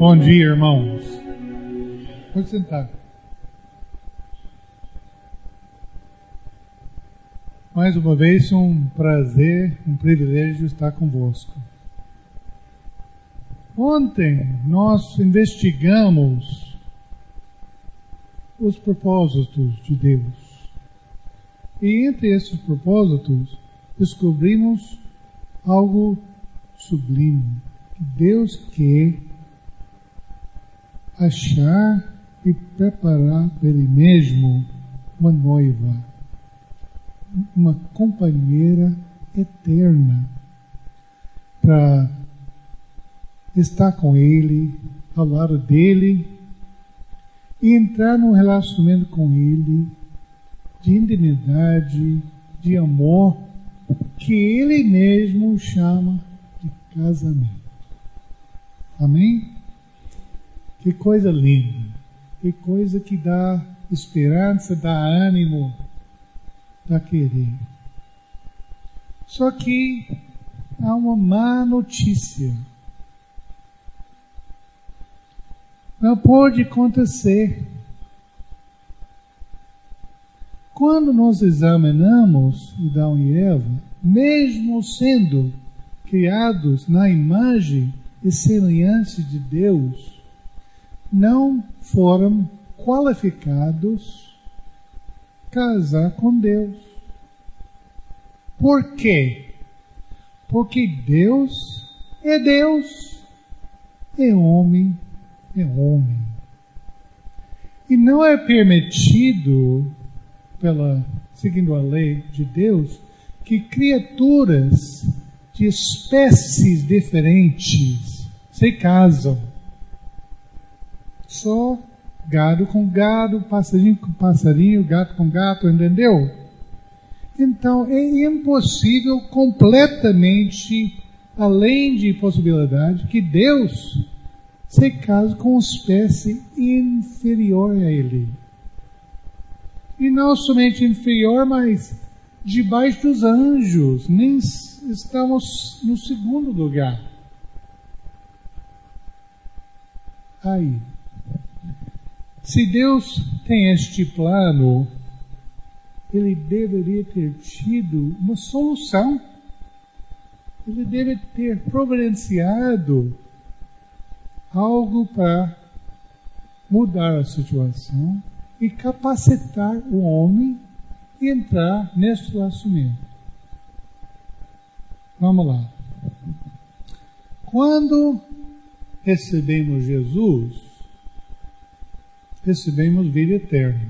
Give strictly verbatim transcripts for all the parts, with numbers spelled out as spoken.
Bom dia, irmãos. Pode sentar. Mais uma vez, um prazer, um privilégio estar convosco. Ontem nós investigamos os propósitos de Deus. E entre esses propósitos, descobrimos algo sublime. Que Deus quer achar e preparar para Ele mesmo uma noiva, uma companheira eterna, para estar com Ele, ao lado dEle, e entrar num relacionamento com Ele, de intimidade, de amor, que Ele mesmo chama de casamento. Amém? Que coisa linda, que coisa que dá esperança, dá ânimo, dá querer. Só que há uma má notícia. Não pode acontecer. Quando nós examinamos Adão e Eva, mesmo sendo criados na imagem e semelhança de Deus, não foram qualificados a casar com Deus. Por quê? Porque Deus é Deus, é homem, é homem. E não é permitido, pela, seguindo a lei de Deus, que criaturas de espécies diferentes se casam. Só gado com gado, passarinho com passarinho, gato com gato, entendeu? Então é impossível, completamente além de possibilidade, que Deus se case com uma espécie inferior a Ele. E não somente inferior, mas debaixo dos anjos, nem estamos no segundo lugar. Aí, se Deus tem este plano, Ele deveria ter tido uma solução. Ele deve ter providenciado algo para mudar a situação e capacitar o homem a entrar nesse relacionamento. Vamos lá. Quando recebemos Jesus, recebemos vida eterna.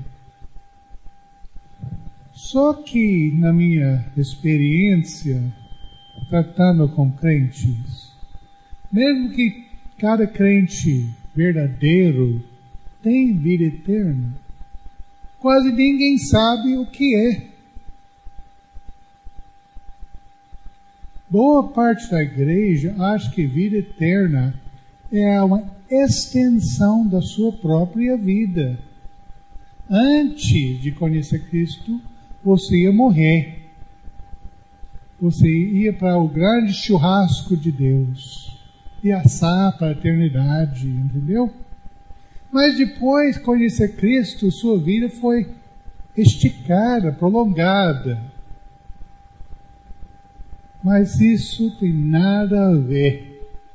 Só que, na minha experiência, tratando com crentes, mesmo que cada crente verdadeiro tem vida eterna, quase ninguém sabe o que é. Boa parte da igreja acha que vida eterna é uma extensão da sua própria vida. Antes de conhecer Cristo, você ia morrer. Você ia para o grande churrasco de Deus e assar para a eternidade, entendeu? Mas depois de conhecer Cristo, sua vida foi esticada, prolongada. Mas isso tem nada a ver.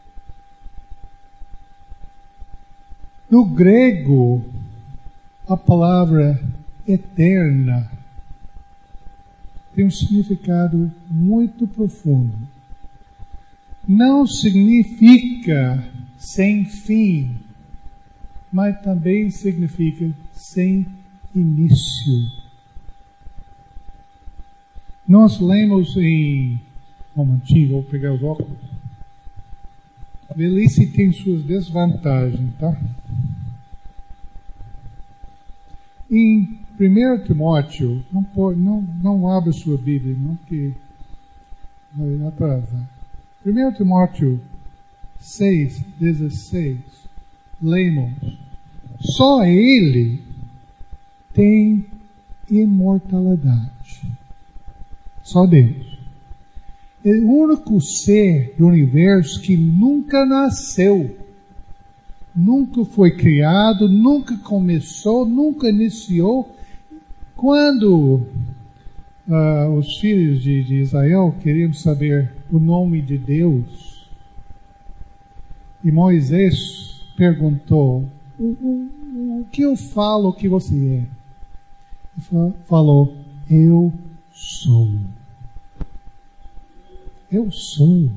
No grego, a palavra eterna tem um significado muito profundo. Não significa sem fim, mas também significa sem início. Nós lemos em... Um momentinho, vou pegar os óculos. Velhice tem suas desvantagens, tá? Em primeiro Timóteo, não, pode, não, não abre sua Bíblia, não, porque vai atrasar. primeiro Timóteo seis, dezesseis, lemos: só Ele tem imortalidade. Só Deus. É o único ser do universo que nunca nasceu. nunca foi criado, nunca começou, nunca iniciou. Quando uh, os filhos de, de Israel queriam saber o nome de Deus, e Moisés perguntou, o, o, o que eu falo que você é? Ele falou, eu sou. Eu sou.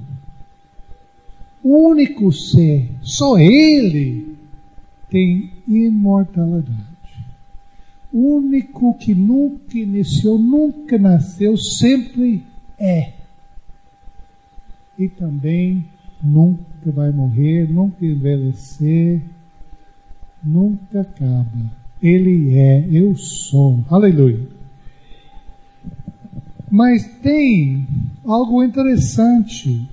O único ser, só Ele tem imortalidade. O único que nunca iniciou, nunca nasceu, sempre é. E também nunca vai morrer, nunca envelhecer, nunca acaba. Ele é, eu sou. Aleluia. Mas tem algo interessante.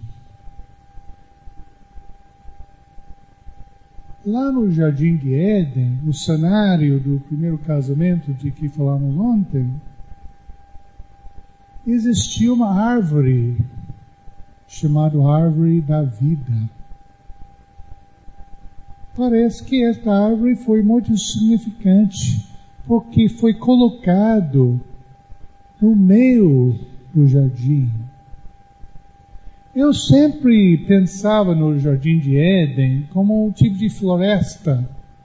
Lá no Jardim de Éden, o cenário do primeiro casamento de que falamos ontem, existia uma árvore chamada árvore da vida. Parece que esta árvore foi muito significante, porque foi colocado no meio do jardim. Eu sempre pensava no Jardim de Éden como um tipo de floresta.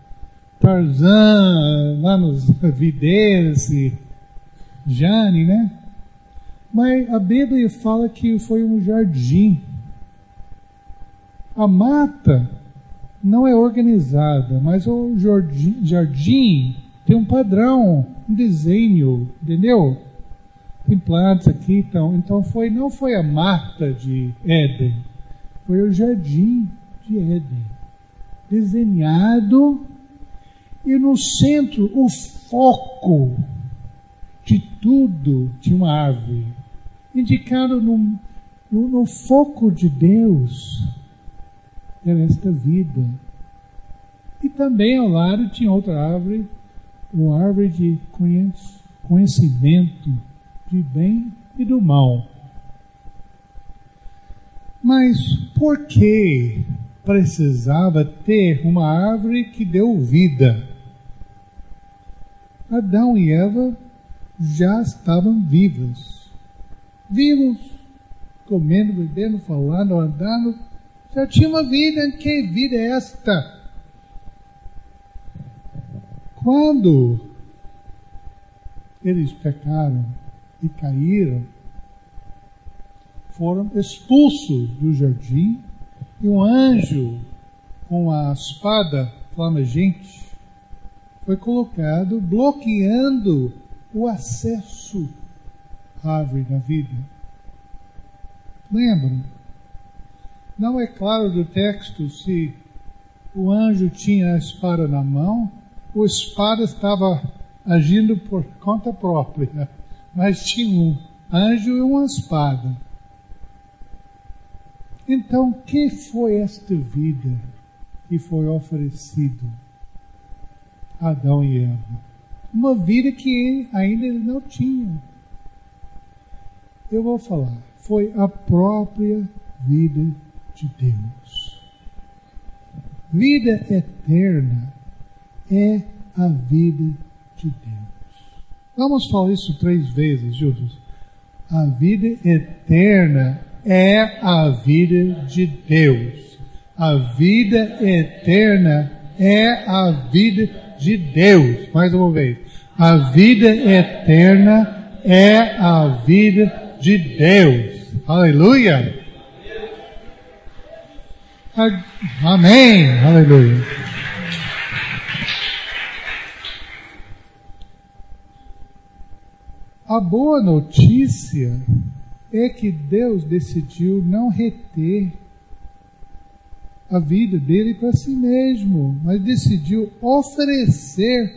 Tarzan, lá nos videiros e Jane, né? Mas a Bíblia fala que foi um jardim. A mata não é organizada, mas o jardim, jardim tem um padrão, um desenho, entendeu? Tem plantas aqui, então, então foi, não foi a mata de Éden, foi o jardim de Éden, desenhado, e no centro, o foco de tudo, tinha uma árvore, indicado no, no, no foco de Deus, era esta vida. E também ao lado tinha outra árvore, uma árvore de conhecimento, de bem e do mal. Mas por que precisava ter uma árvore que deu vida? Adão e Eva já estavam vivos. Vivos, comendo, bebendo, falando, andando. Já tinha uma vida. Que vida é esta? Quando eles pecaram e caíram, foram expulsos do jardim, e um anjo com a espada flamejante foi colocado bloqueando o acesso à árvore da vida. Lembram? Não é claro do texto se o anjo tinha a espada na mão ou a espada estava agindo por conta própria. Mas tinha um anjo e uma espada. Então, o que foi esta vida que foi oferecida a Adão e Eva? Uma vida que ainda eles não tinham. Eu vou falar, foi a própria vida de Deus. Vida eterna é a vida de Deus. Vamos falar isso três vezes, juntos. A vida eterna é a vida de Deus. A vida eterna é a vida de Deus. Mais uma vez. A vida eterna é a vida de Deus. Aleluia! Amém! Aleluia! A boa notícia é que Deus decidiu não reter a vida dele para si mesmo, mas decidiu oferecer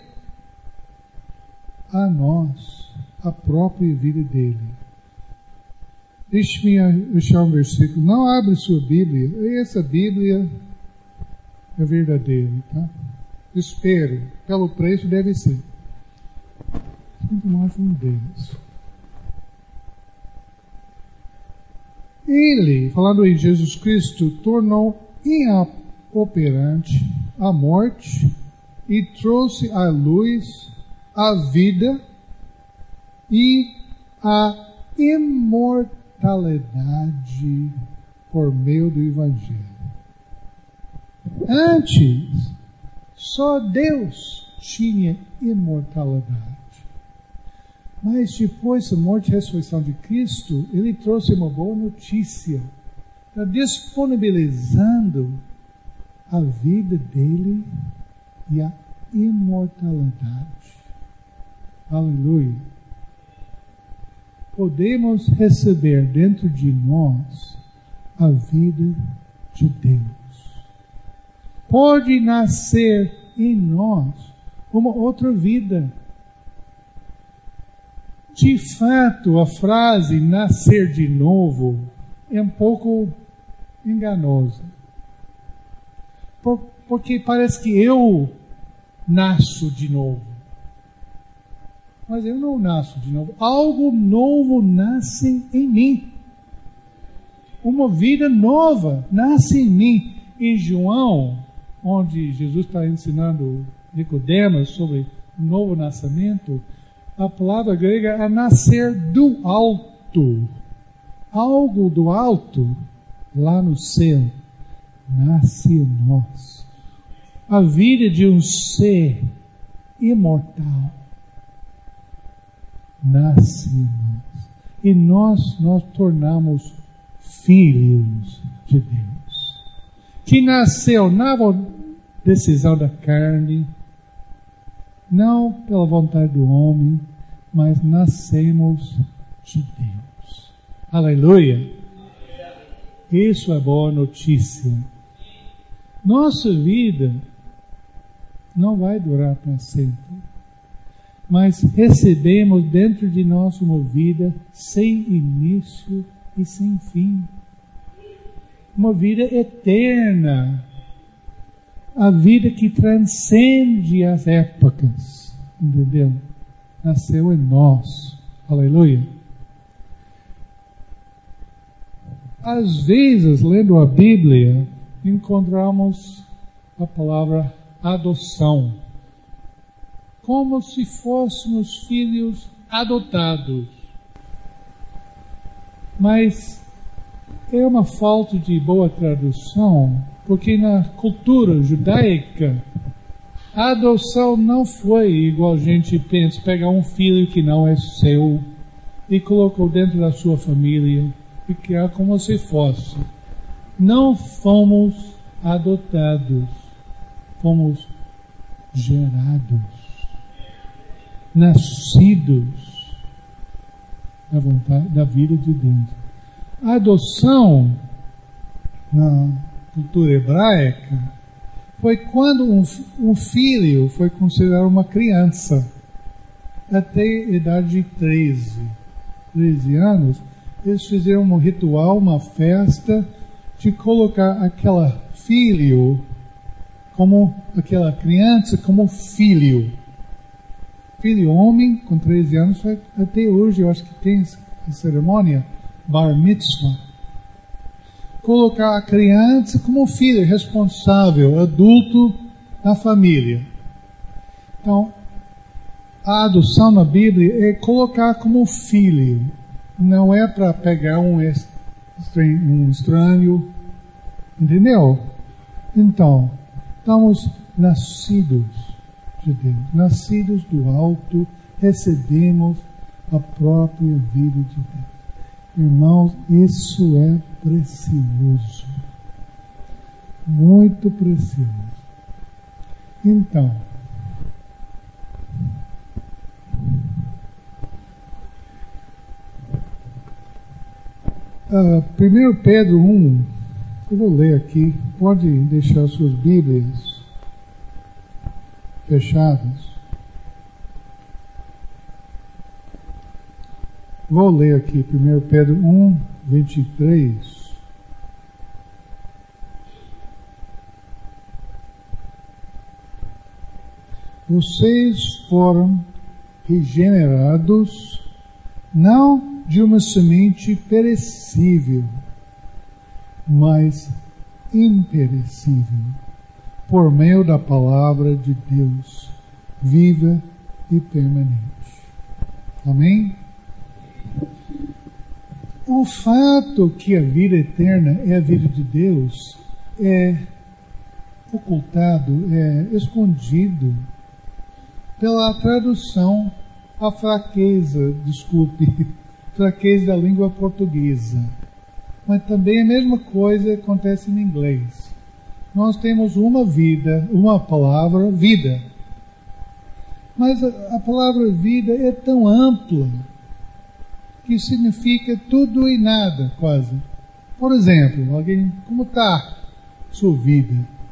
a nós a própria vida dele. Deixe-me achar um versículo. Não abre sua Bíblia. Essa Bíblia é verdadeira, tá? Espere. Pelo preço deve ser. Sempre mais um deles. Ele, falando em Jesus Cristo, tornou inoperante a morte e trouxe à luz a vida e a imortalidade por meio do Evangelho. Antes, só Deus tinha imortalidade. Mas depois da morte e ressurreição de Cristo, Ele trouxe uma boa notícia. Está disponibilizando a vida dele e a imortalidade. Aleluia. Podemos receber dentro de nós a vida de Deus. Pode nascer em nós uma outra vida. De fato, a frase nascer de novo é um pouco enganosa. Por, porque parece que eu nasço de novo. Mas eu não nasço de novo. Algo novo nasce em mim. Uma vida nova nasce em mim. Em João, onde Jesus está ensinando Nicodemos sobre o novo nascimento, a palavra grega é nascer do alto. Algo do alto, lá no céu, nasce em nós. A vida de um ser imortal nasce em nós. E nós nós tornamos filhos de Deus. Que nasceu na decisão da carne, não pela vontade do homem, mas nascemos de Deus. Aleluia! Isso é boa notícia. Nossa vida não vai durar para sempre, mas recebemos dentro de nós uma vida sem início e sem fim. Uma vida eterna. A vida que transcende as épocas. Entendeu? Nasceu em nós. Aleluia. Às vezes, lendo a Bíblia, encontramos a palavra adoção. Como se fôssemos filhos adotados. Mas é uma falta de boa tradução, porque na cultura judaica, a adoção não foi igual a gente pensa, pegar um filho que não é seu e colocou dentro da sua família e criar como se fosse. Não fomos adotados, fomos gerados, nascidos da vontade, da vida de Deus. A adoção na cultura hebraica foi quando um, um filho foi considerado uma criança até a idade de treze, treze anos. Eles fizeram um ritual, uma festa de colocar aquele filho como aquela criança como filho filho homem com treze anos. Até hoje eu acho que tem a cerimônia bar mitzvah. Colocar a criança como filho responsável, adulto na família. Então, a adoção na Bíblia é colocar como filho. Não é para pegar um estranho, um estranho. Entendeu? Então, estamos nascidos de Deus. Nascidos do alto, recebemos a própria vida de Deus. Irmãos, isso é precioso. Muito precioso. Então, uh, primeiro Pedro um, eu vou ler aqui, pode deixar suas Bíblias fechadas. Vou ler aqui primeiro Pedro um, vinte e três. Vocês foram regenerados não de uma semente perecível, mas imperecível, por meio da palavra de Deus, viva e permanente. Amém? O fato que a vida eterna é a vida de Deus é ocultado, é escondido pela tradução, a fraqueza, desculpe, fraqueza da língua portuguesa. Mas também a mesma coisa acontece em inglês. Nós temos uma vida, uma palavra, vida. Mas a, a palavra vida é tão ampla que significa tudo e nada, quase. Por exemplo, alguém, como está sua vida?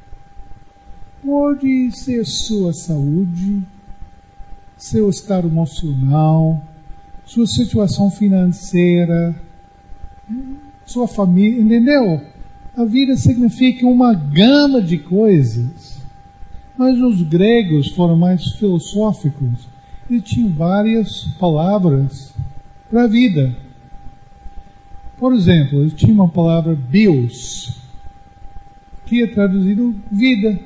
Pode ser sua saúde, seu estado emocional, sua situação financeira, sua família, entendeu? A vida significa uma gama de coisas. Mas os gregos foram mais filosóficos. Eles tinham várias palavras para a vida. Por exemplo, eles tinham uma palavra bios, que é traduzido vida.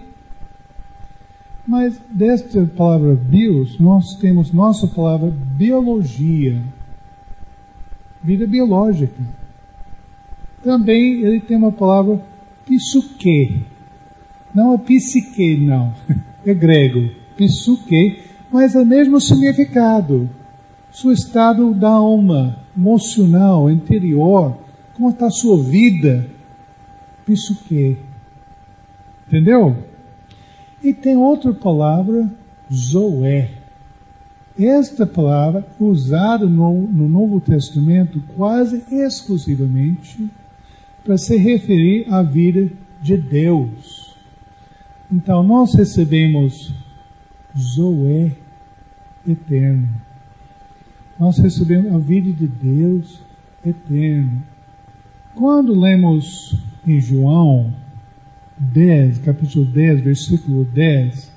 Mas desta palavra bios, nós temos nossa palavra biologia. Vida biológica. Também ele tem uma palavra psique. Não é psique, não. É grego. Psique, mas é o mesmo significado. Seu estado da alma, emocional, interior. Como está a sua vida? Psique. Entendeu? E tem outra palavra, zoé. Esta palavra, usada no, no Novo Testamento quase exclusivamente para se referir à vida de Deus. Então, nós recebemos zoé eterno. Nós recebemos a vida de Deus eterno. Quando lemos em João dez, capítulo dez, versículo dez,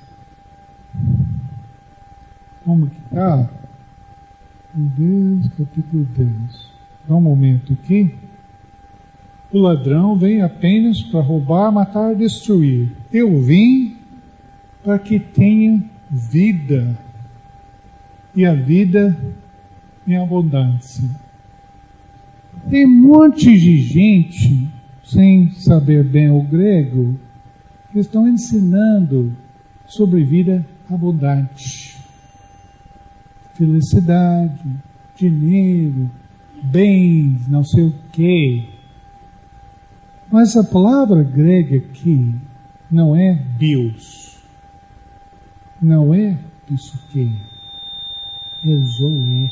como que está? dez, capítulo dez. Dá um momento aqui. O ladrão vem apenas para roubar, matar e destruir. Eu vim para que tenha vida, e a vida em abundância. Tem um monte de gente, sem saber bem o grego, que estão ensinando sobre vida abundante. Felicidade, dinheiro, bens, não sei o quê. Mas a palavra grega aqui não é bios, não é psique, é zoé.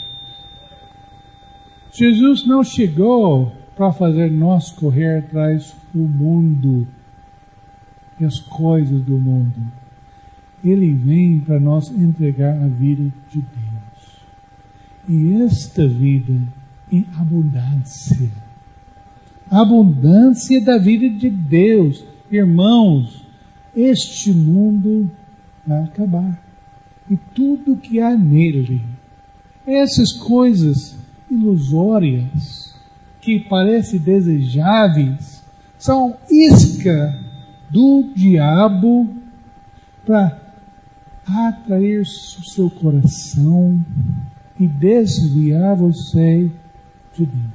Jesus não chegou para fazer nós correr atrás do mundo e as coisas do mundo. Ele vem para nós entregar a vida de Deus. E esta vida em abundância. A abundância da vida de Deus. Irmãos, este mundo vai acabar. E tudo que há nele, essas coisas ilusórias, que parecem desejáveis, são isca do diabo para atrair o seu coração e desviar você de Deus.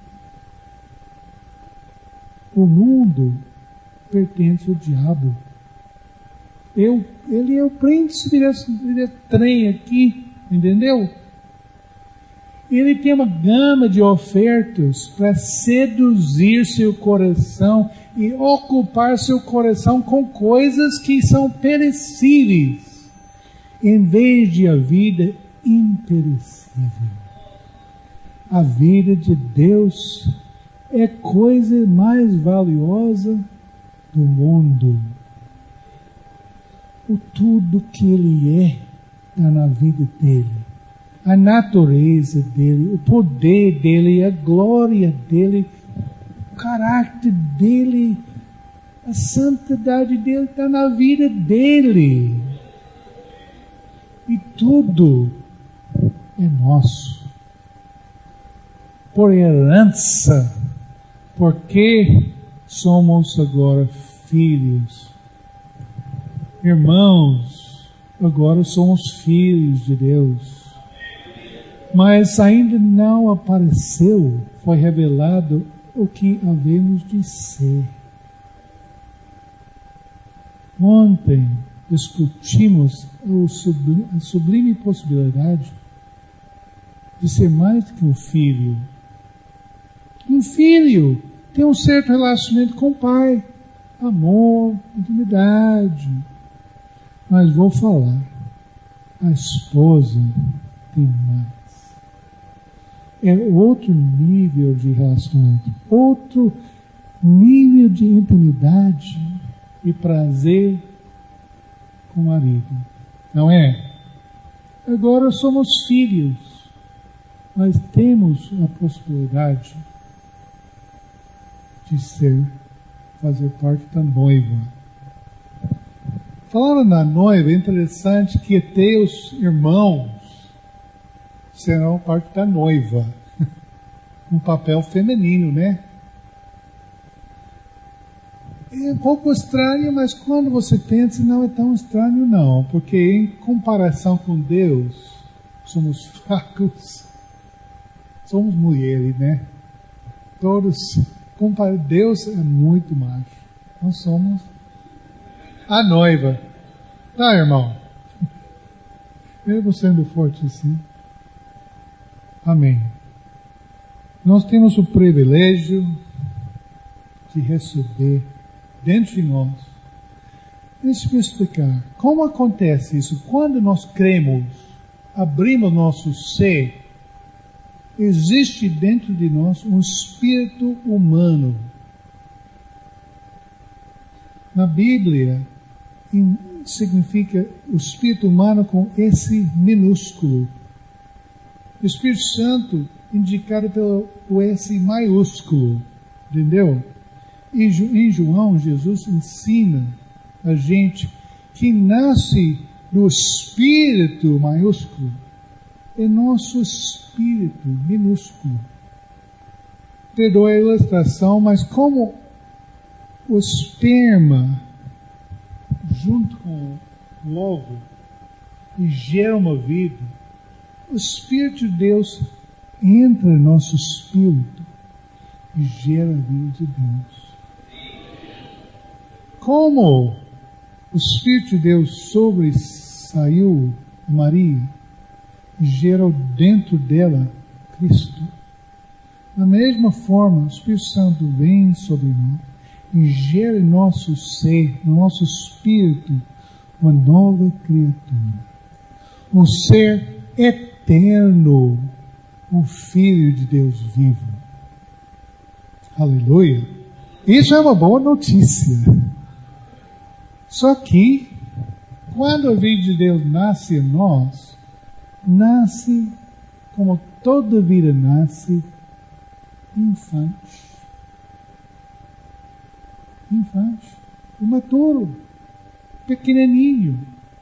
O mundo pertence ao diabo. Eu, ele é o príncipe desse, desse trem aqui, entendeu? Ele tem uma gama de ofertas para seduzir seu coração e ocupar seu coração com coisas que são perecíveis, em vez de a vida imperecível. A vida de Deus é a coisa mais valiosa do mundo. O tudo que Ele é está na vida dele. A natureza dele, o poder dele, a glória dele, o caráter dele, a santidade dele está na vida dele. E tudo é nosso. Por herança, porque somos agora filhos Irmãos, agora somos filhos de Deus. Mas ainda não apareceu, foi revelado o que havemos de ser. Ontem discutimos a sublime, a sublime possibilidade de ser mais do que um filho. Um filho tem um certo relacionamento com o pai, amor, intimidade. Mas vou falar, a esposa tem mais. É outro nível de relacionamento, outro nível de intimidade e prazer com o marido, não é? Agora somos filhos, mas temos a possibilidade de ser, fazer parte da noiva. Falando na noiva, é interessante que até os irmãos serão parte da noiva. Um papel feminino, né? É um pouco estranho, mas quando você pensa, não é tão estranho não, porque em comparação com Deus, somos fracos, somos mulheres, né? Todos, Deus é muito macho, nós somos a noiva, tá, irmão? Mesmo sendo forte assim, amém. Nós temos o privilégio de receber dentro de nós. Deixa eu explicar. Como acontece isso? Quando nós cremos, abrimos nosso ser, existe dentro de nós um espírito humano. Na Bíblia, significa o espírito humano com esse minúsculo. O Espírito Santo indicado pelo S maiúsculo. Entendeu? E em João, Jesus ensina a gente que nasce do Espírito maiúsculo é nosso espírito minúsculo. Perdoe a ilustração, mas como o esperma junto com o ovo e gera uma vida, o Espírito de Deus entra em nosso espírito e gera a vida de Deus. Como o Espírito de Deus sobressaiu Maria e gerou dentro dela Cristo, da mesma forma o Espírito Santo vem sobre nós e gera em nosso ser, no nosso espírito, uma nova criatura, um ser eterno, o Filho de Deus vivo. Aleluia! Isso é uma boa notícia. Só que, quando a vida de Deus nasce em nós, nasce como toda vida nasce, infante. Infante, imaturo, pequenininho.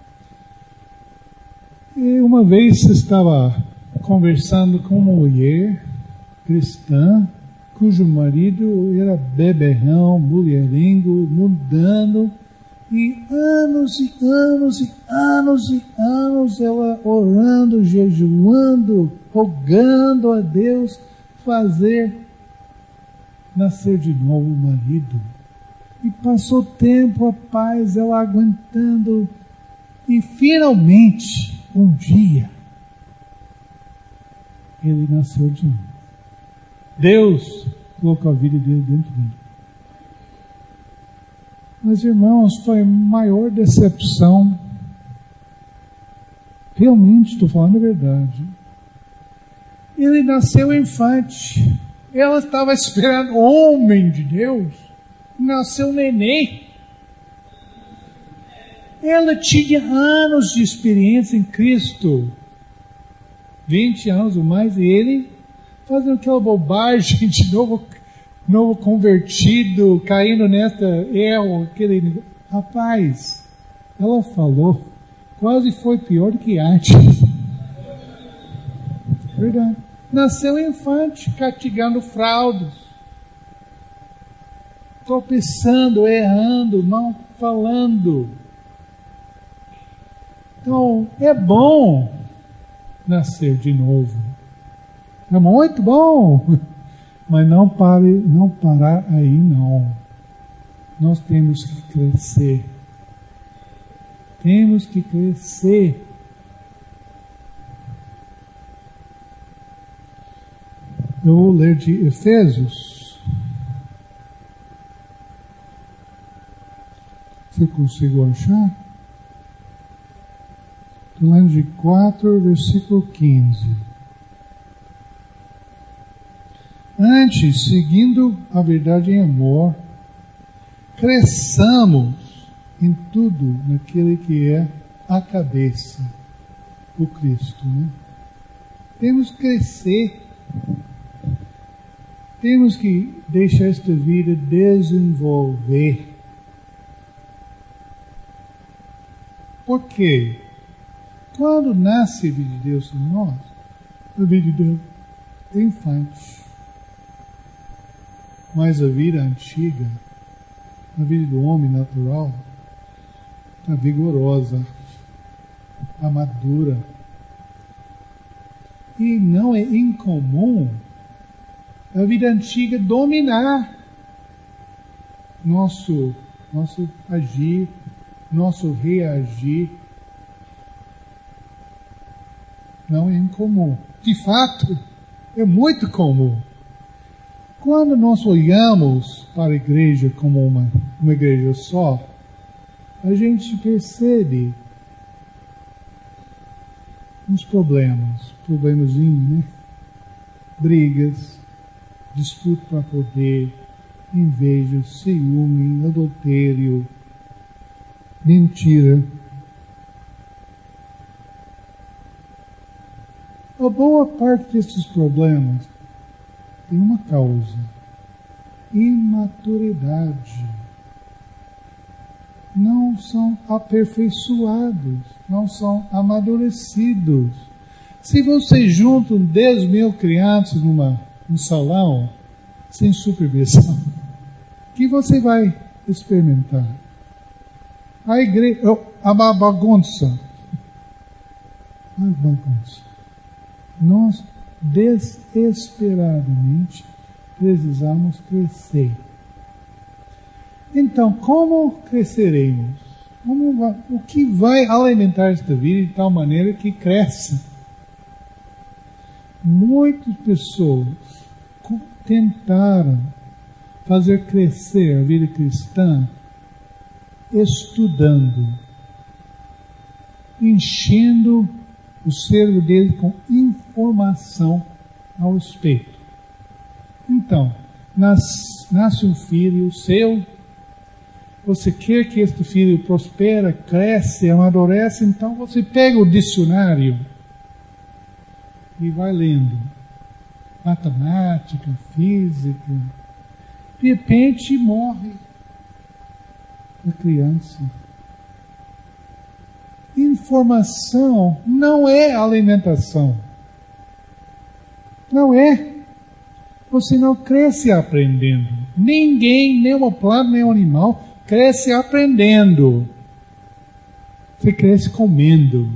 E uma vez eu estava conversando com uma mulher cristã, cujo marido era beberrão, mulherengo, mundano, e anos e anos e anos e anos ela orando, jejuando, rogando a Deus fazer nascer de novo o marido. E passou tempo, a paz, ela aguentando, e finalmente, um dia, ele nasceu de novo. Deus colocou a vida dele dentro dele. Mas, irmãos, foi a maior decepção. Realmente, estou falando a verdade. Ele nasceu infante. Ela estava esperando homem de Deus. Nasceu neném. Ela tinha anos de experiência em Cristo. vinte anos ou mais. E ele fazendo aquela bobagem de novo, novo convertido, caindo nessa erro, aquele... Rapaz, ela falou, quase foi pior do que antes. Verdade. Nasceu infante, castigando fraudes, tropeçando, errando, não falando. Então, é bom nascer de novo. É muito bom. Mas não pare, não parar aí, não. Nós temos que crescer. Temos que crescer. Eu vou ler de Efésios. Você conseguiu achar? Estou lendo de quatro, versículo quinze. Antes, seguindo a verdade em amor, cresçamos em tudo naquele que é a cabeça, o Cristo. Né? Temos que crescer. Temos que deixar esta vida desenvolver. Por quê? Quando nasce a vida de Deus em nós, a vida de Deus é infante. Mas a vida antiga, a vida do homem natural, está vigorosa, está madura. E não é incomum a vida antiga dominar nosso, nosso agir, nosso reagir. Não é incomum. De fato, é muito comum. Quando nós olhamos para a igreja como uma, uma igreja só, a gente percebe uns problemas, problemazinhos, né? Brigas, disputa para poder, inveja, ciúme, adultério, mentira. A boa parte desses problemas tem uma causa: imaturidade. Não são aperfeiçoados, não são amadurecidos. Se você junta dez mil crianças numa, num salão, sem supervisão, o que você vai experimentar? A igreja, a bagunça. A bagunça. Nós desesperadamente precisamos crescer. Então, como cresceremos? Como vai, o que vai alimentar esta vida de tal maneira que cresça? Muitas pessoas tentaram fazer crescer a vida cristã estudando, enchendo o cérebro dele com informação ao respeito. Então, nasce, nasce um filho seu, você quer que este filho prospere, cresce, amadurece, então você pega o dicionário e vai lendo matemática, física. De repente morre a criança. Informação não é alimentação. Não é. Você não cresce aprendendo. Ninguém, nenhuma planta, nenhum animal, cresce aprendendo. Você cresce comendo.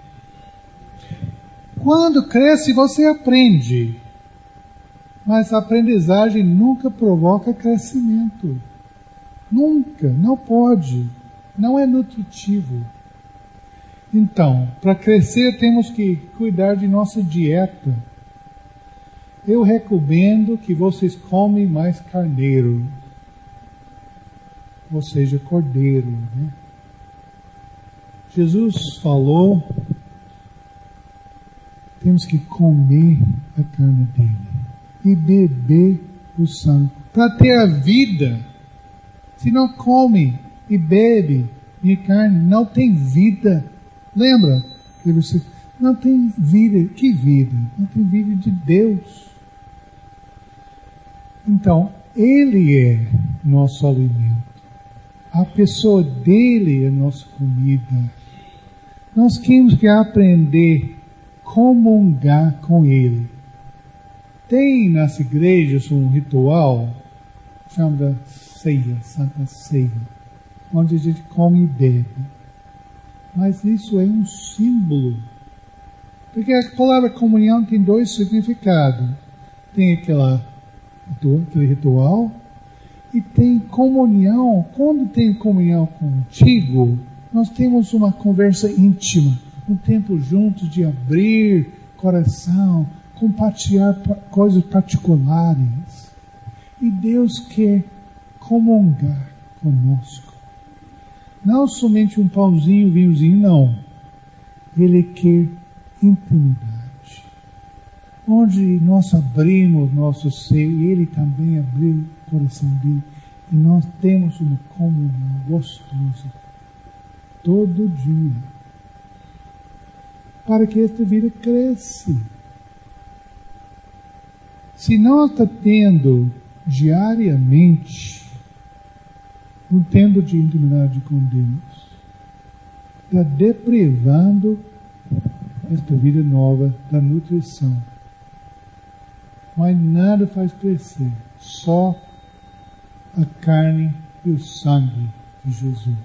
Quando cresce, você aprende. Mas a aprendizagem nunca provoca crescimento. Nunca, não pode. Não é nutritivo. Então, para crescer temos que cuidar de nossa dieta. Eu recomendo que vocês comem mais carneiro. Ou seja, cordeiro. Né? Jesus falou, temos que comer a carne dele e beber o sangue para ter a vida. Se não come e bebe minha carne, não tem vida. Lembra? Não tem vida. Que vida? Não tem vida de Deus. Então, Ele é nosso alimento. A pessoa dele é nossa comida. Nós temos que aprender a comungar com Ele. Tem nas igrejas um ritual chamado ceia, Santa Ceia, onde a gente come e bebe. mas isso é um símbolo. Porque a palavra comunhão tem dois significados. Tem aquela, aquele ritual e tem comunhão. Quando tem comunhão contigo, nós temos uma conversa íntima, um tempo juntos de abrir coração, compartilhar coisas particulares. E Deus quer comungar conosco. Não somente um pãozinho, vinhozinho, não. Ele quer intimidade. Onde nós abrimos nosso ser, e Ele também abriu o coração dele. E nós temos uma comunhão gostosa. Todo dia. Para que esta vida cresça. Se nós está tendo diariamente um tempo de intimidade com Deus, está deprivando esta vida nova da nutrição. Mas nada faz crescer, só a carne e o sangue de Jesus.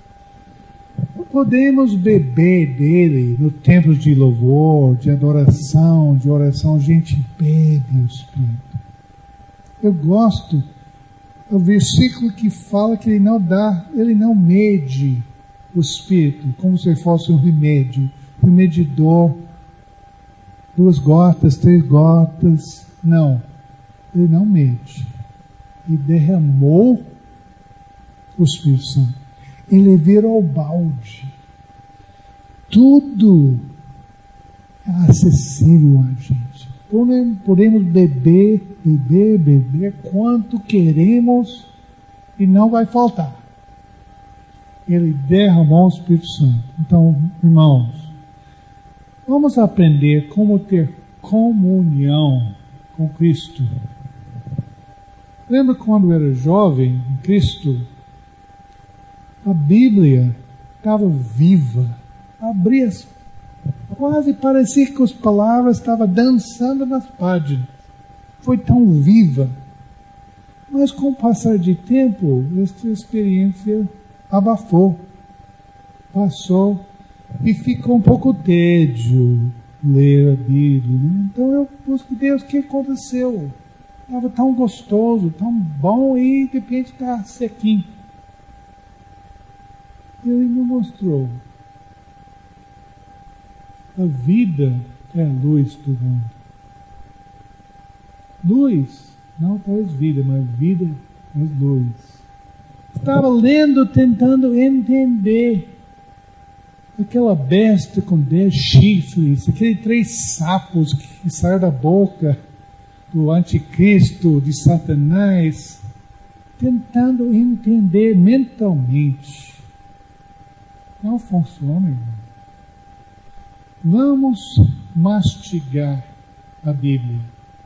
Podemos beber dele no tempo de louvor, de adoração, de oração. A gente bebe o Espírito. Eu gosto do versículo que fala que ele não dá, ele não mede o Espírito, como se fosse um remédio, um medidor, duas gotas, três gotas. Não, ele não mede. Ele derramou o Espírito Santo. Ele virou balde. Tudo é acessível a gente. Podemos beber, beber, beber quanto queremos e não vai faltar. Ele derramou o Espírito Santo. Então, irmãos, vamos aprender como ter comunhão com Cristo. Lembra quando eu era jovem em Cristo? A Bíblia estava viva. Abria, quase parecia que as palavras estavam dançando nas páginas. Foi tão viva. Mas com o passar de tempo, esta experiência abafou. Passou e ficou um pouco tédio ler a Bíblia. Né? Então eu busco Deus, o que aconteceu? Estava tão gostoso, tão bom e de repente está sequinho. Ele me mostrou. A vida é a luz do mundo. Luz não traz vida, mas vida traz luz. Estava lendo, tentando entender aquela besta com dez chifres, aqueles três sapos que saíram da boca do anticristo, de Satanás, tentando entender mentalmente. Não funciona, irmão. Vamos mastigar a Bíblia.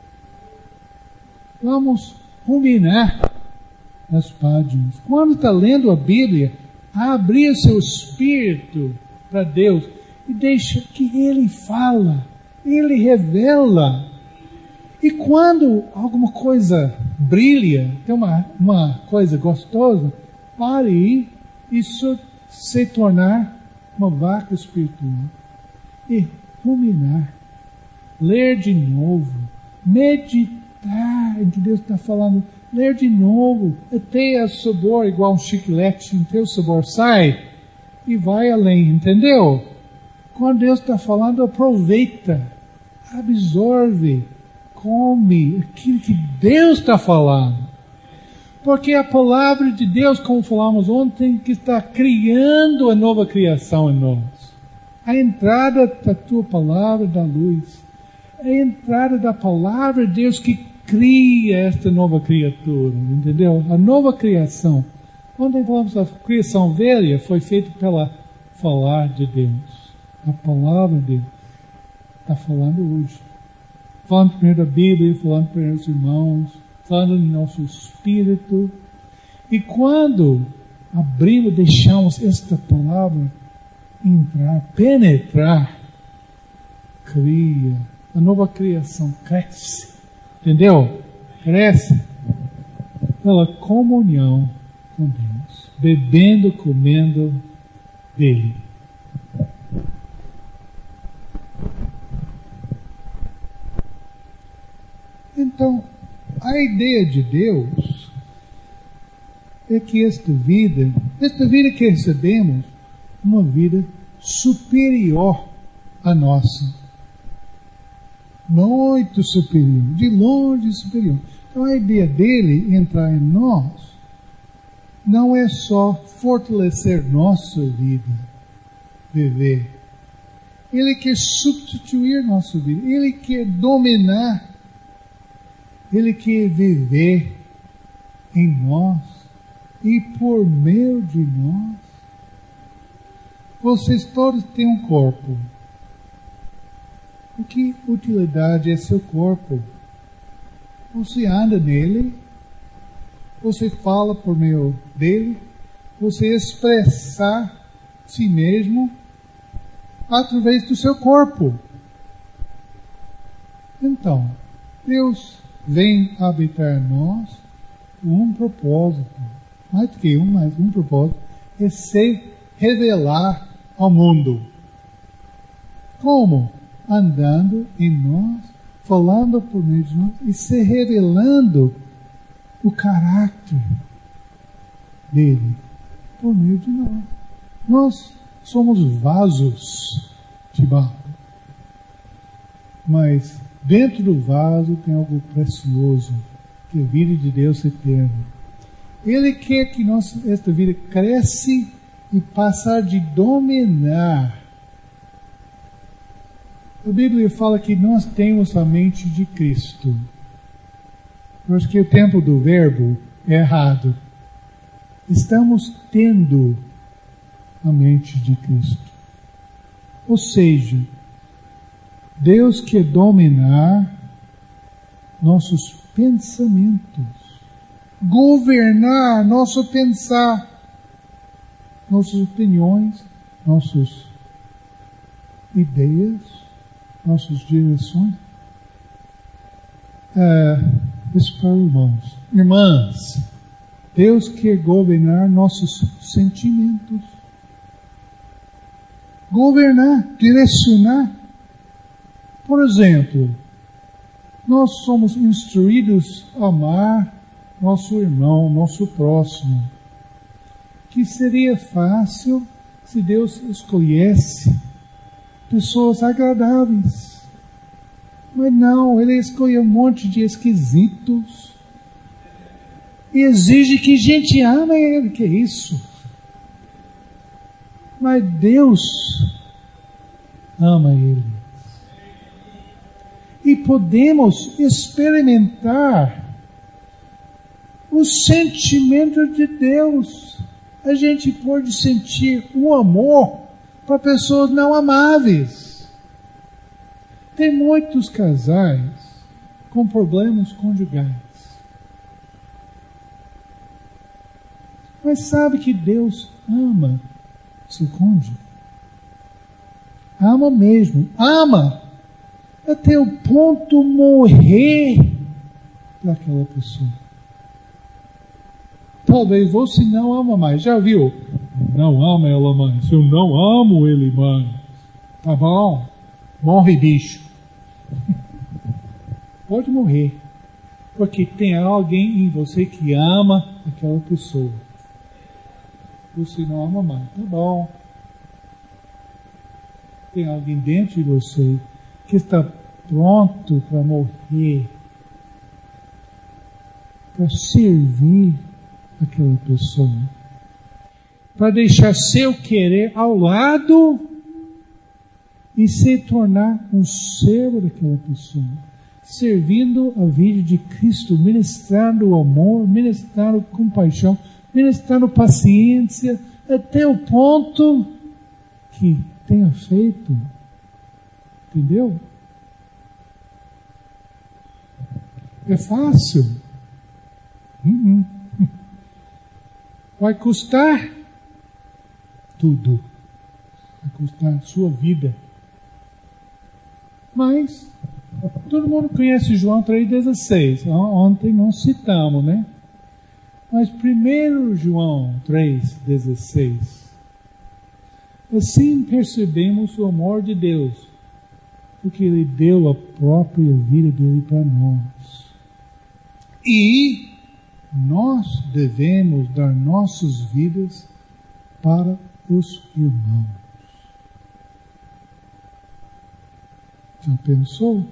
Vamos ruminar nas páginas. Quando está lendo a Bíblia, abrir seu espírito para Deus e deixa que Ele fala, Ele revela. E quando alguma coisa brilha, tem uma, uma coisa gostosa, pare aí, isso se tornar uma vaca espiritual e ruminar, ler de novo, meditar em que Deus está falando, ler de novo, até o sabor igual um chiclete, até o sabor sai e vai além, entendeu? Quando Deus está falando, aproveita, absorve, come aquilo que Deus está falando. Porque a palavra de Deus, como falamos ontem, que está criando a nova criação em nós. A entrada da tua palavra da luz. A entrada da palavra de Deus que cria esta nova criatura. Entendeu? A nova criação. Ontem falamos da criação velha, foi feita pela falar de Deus. A palavra de Deus está falando hoje. Falando primeiro da Bíblia, falando primeiro dos irmãos, falando no nosso espírito. E quando abrimos, deixamos esta palavra entrar, penetrar, cria, a nova criação cresce, entendeu? Cresce pela comunhão com Deus, bebendo, comendo dele. Então, a ideia de Deus é que esta vida, esta vida que recebemos, uma vida superior à nossa. Muito superior, de longe superior. Então a ideia dele entrar em nós não é só fortalecer nossa vida, viver. Ele quer substituir nossa vida, ele quer dominar, ele quer viver em nós e por meio de nós. Vocês todos têm um corpo. O que utilidade é seu corpo? Você anda nele, você fala por meio dele, você expressar si mesmo através do seu corpo. Então, Deus vem habitar em nós com um propósito, mais do que um, mas um propósito, é se revelar ao mundo. Como? Andando em nós, falando por meio de nós e se revelando o caráter dele por meio de nós. Nós somos vasos de barro, mas dentro do vaso tem algo precioso, que é a vida de Deus eterna. Ele quer que nós, esta vida cresce e passar de dominar. A Bíblia fala que nós temos a mente de Cristo. Eu acho que o tempo do verbo é errado. Estamos tendo a mente de Cristo. Ou seja, Deus quer dominar nossos pensamentos, governar nosso pensar, nossas opiniões, nossas ideias, nossas direções. É, isso para irmãos. Irmãs, Deus quer governar nossos sentimentos. Governar, direcionar. Por exemplo, nós somos instruídos a amar nosso irmão, nosso próximo. Que seria fácil se Deus escolhesse pessoas agradáveis. Mas não, ele escolhe um monte de esquisitos e exige que a gente ame ele. Que é isso? Mas Deus ama ele. E podemos experimentar o sentimento de Deus. A gente pode sentir o amor para pessoas não amáveis. Tem muitos casais com problemas conjugais. Mas sabe que Deus ama seu cônjuge? Ama mesmo. Ama até o ponto morrer para aquela pessoa. Talvez você não ama mais. Já viu? Não ama ela mais. Eu não amo ele mais. Tá bom? Morre, bicho. Pode morrer. Porque tem alguém em você que ama aquela pessoa. Você não ama mais. Tá bom. Tem alguém dentro de você que está pronto para morrer, para servir aquela pessoa, para deixar seu querer ao lado e se tornar um servo daquela pessoa, servindo a vida de Cristo, ministrando amor, ministrando compaixão, ministrando paciência, até o ponto que tenha feito. Entendeu? É fácil. Uh-uh. Vai custar tudo. Vai custar a sua vida. Mas, todo mundo conhece João três dezesseis. Ontem nós citamos, né? Mas primeiro João três dezesseis. Assim percebemos o amor de Deus, porque Ele deu a própria vida dele para nós. E nós devemos dar nossas vidas para os irmãos. Já pensou?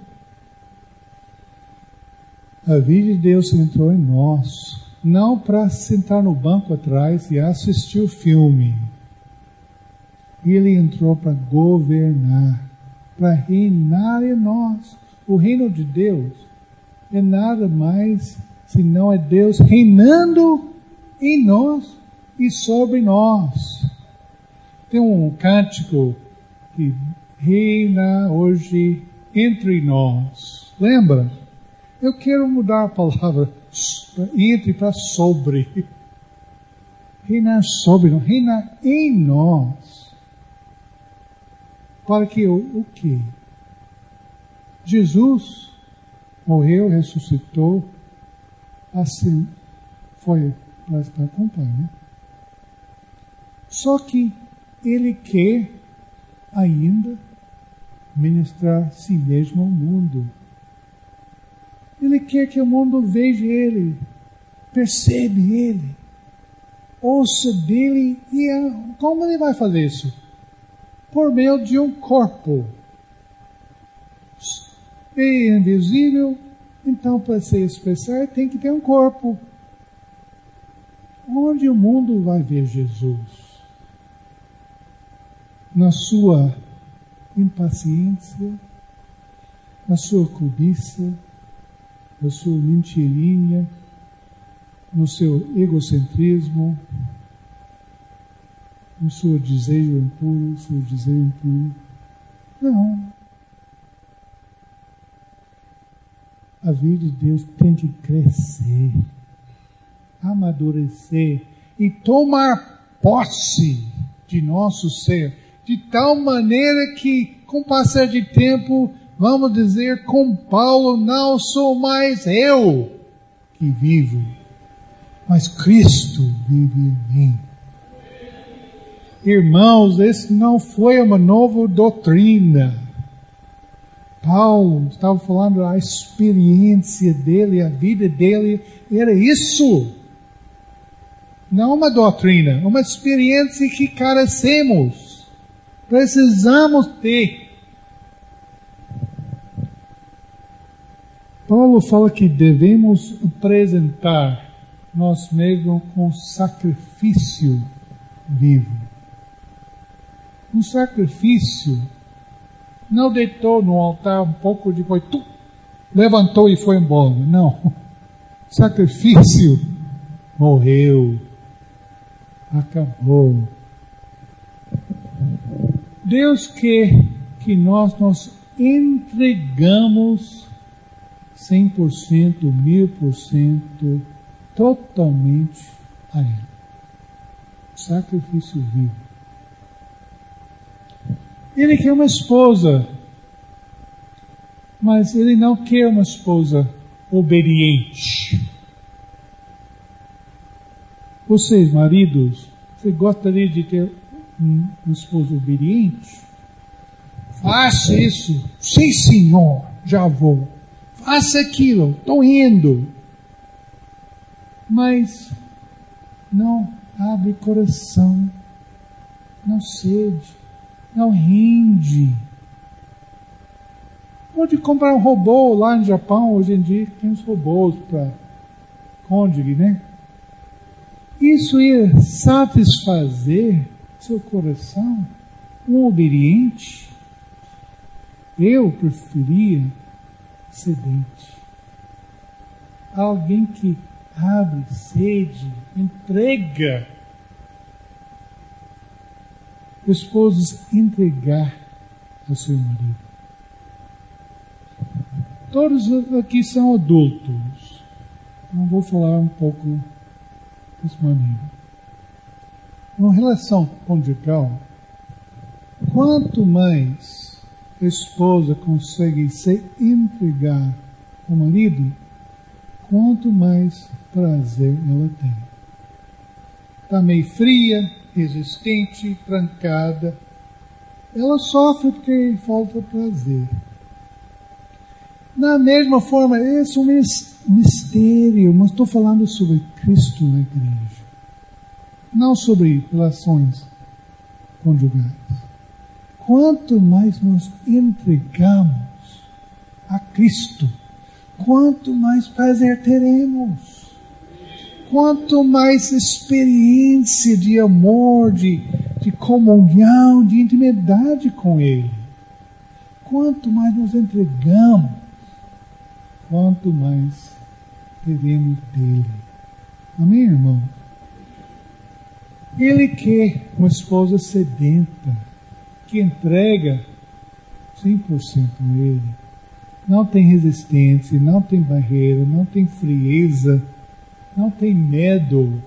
A vida de Deus entrou em nós, não para sentar no banco atrás e assistir o filme. Ele entrou para governar, para reinar em nós. O reino de Deus é nada mais senão é Deus reinando em nós e sobre nós. Tem um cântico que reina hoje entre nós. Lembra? Eu quero mudar a palavra entre para sobre. Reinar sobre nós, reinar em nós. Para que o, o quê? Jesus morreu, ressuscitou, assim foi para estar com o Pai, né? Só que Ele quer ainda ministrar a si mesmo ao mundo. Ele quer que o mundo veja Ele, percebe Ele, ouça dele. E como Ele vai fazer isso? Por meio de um corpo. É invisível, então para ser especial tem que ter um corpo. Onde o mundo vai ver Jesus? Na sua impaciência, na sua cobiça, na sua mentirinha, no seu egocentrismo, no seu desejo impuro, seu desejo impuro. Não. A vida de Deus tem que crescer, amadurecer e tomar posse de nosso ser, de tal maneira que, com o passar de tempo, vamos dizer com Paulo, não sou mais eu que vivo, mas Cristo vive em mim. Irmãos, esse não foi uma nova doutrina. Paulo estava falando da experiência dele, a vida dele era isso. Não uma doutrina, uma experiência que carecemos, precisamos ter. Paulo fala que devemos apresentar nós mesmos com sacrifício vivo. Um sacrifício não deitou no altar um pouco, depois tu, levantou e foi embora. Não. Sacrifício morreu. Acabou. Deus quer que nós nos entregamos cem por cento, mil por cento, totalmente a Ele. Sacrifício vivo. Ele quer uma esposa, mas Ele não quer uma esposa obediente. Vocês, maridos, você gostaria de ter um, um esposo obediente? Faça isso. Sim, senhor, já vou. Faça aquilo, estou indo. Mas não abre coração, não cede, não rende. Pode comprar um robô lá no Japão, hoje em dia tem uns robôs para cônjuge, né? Isso ia satisfazer seu coração, um obediente. Eu preferia sedente. Alguém que abre, sede, entrega. Esposos, entregar ao seu marido. Todos aqui são adultos. Não vou falar um pouco dessa maneira. Uma relação conjugal, quanto mais a esposa consegue se entregar ao marido, quanto mais prazer ela tem. Está meio fria, resistente, trancada. Ela sofre porque falta prazer. Da mesma forma, esse é um mistério, mas estou falando sobre Cristo na igreja, não sobre relações conjugais. Quanto mais nós entregamos a Cristo, quanto mais prazer teremos, quanto mais experiência de amor, de, de comunhão, de intimidade com Ele. Quanto mais nos entregamos, quanto mais teremos dele. Amém, irmão? Ele quer uma esposa sedenta, que entrega cem por cento a Ele. Não tem resistência, não tem barreira, não tem frieza, não tem medo.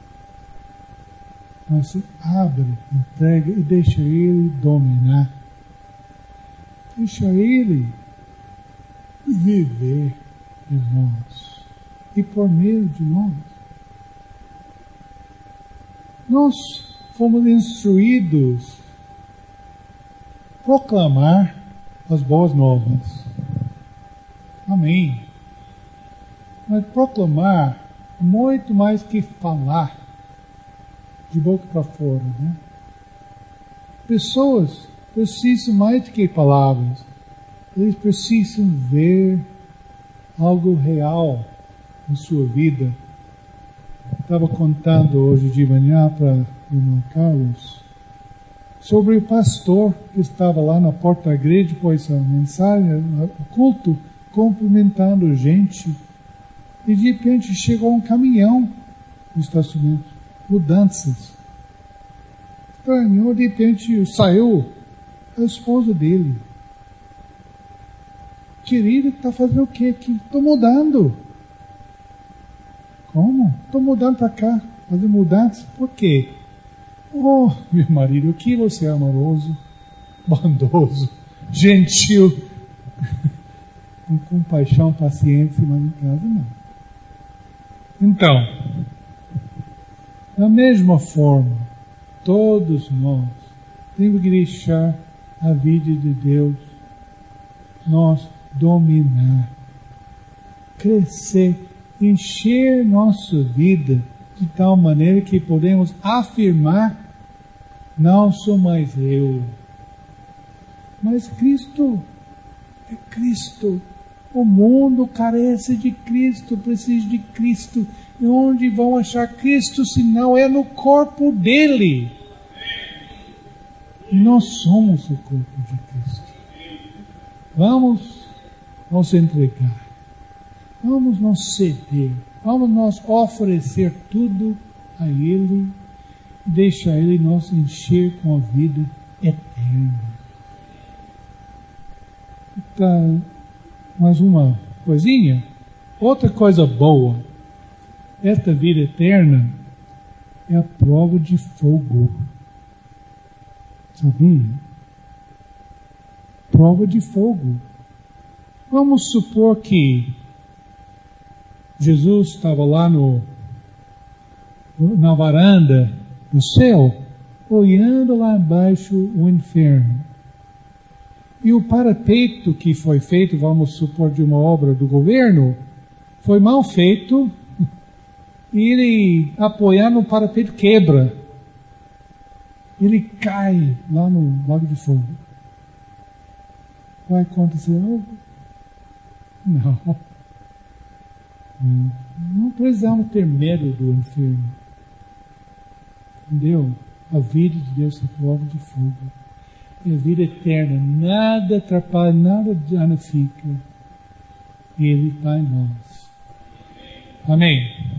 Mas se abre, entrega e deixa Ele dominar. Deixa Ele viver em nós e por meio de nós. Nós fomos instruídos a proclamar as boas novas. Amém. Mas proclamar muito mais que falar de boca para fora, né? Pessoas precisam mais do que palavras. Eles precisam ver algo real em sua vida. Estava contando hoje de manhã para o irmão Carlos sobre o pastor que estava lá na porta da igreja, depois a mensagem, o culto, cumprimentando gente. E de repente chegou um caminhão no estacionamento, mudanças. Estranho, de repente saiu a esposa dele. Querido, está fazendo o quê aqui? Estou mudando. Como? Estou mudando para cá, fazer mudança. Por quê? Oh, meu marido, que você é amoroso, bondoso, gentil, com compaixão, paciência, mas em casa não. Então, da mesma forma, todos nós temos que deixar a vida de Deus nós dominar, crescer, encher nossa vida de tal maneira que podemos afirmar: não sou mais eu, mas Cristo. É Cristo. O mundo carece de Cristo, precisa de Cristo. E onde vão achar Cristo se não é no corpo dele? Nós somos o corpo de Cristo. Vamos nos entregar. Vamos nos ceder. Vamos nos oferecer tudo a Ele e deixar Ele nos encher com a vida eterna. Então, mais uma coisinha. Outra coisa boa. Esta vida eterna é a prova de fogo. Sabia? Prova de fogo. Vamos supor que Jesus estava lá no, na varanda do céu, olhando lá embaixo o inferno. E o parapeito que foi feito, vamos supor, de uma obra do governo, foi mal feito, e ele, apoiando o parapeito, quebra. Ele cai lá no lago de fogo. Vai acontecer algo? Não. Não precisamos ter medo do inferno. Entendeu? A vida de Deus é prova de fogo. É a vida eterna. Nada atrapalha, nada danifica. Ele está em nós. Amém.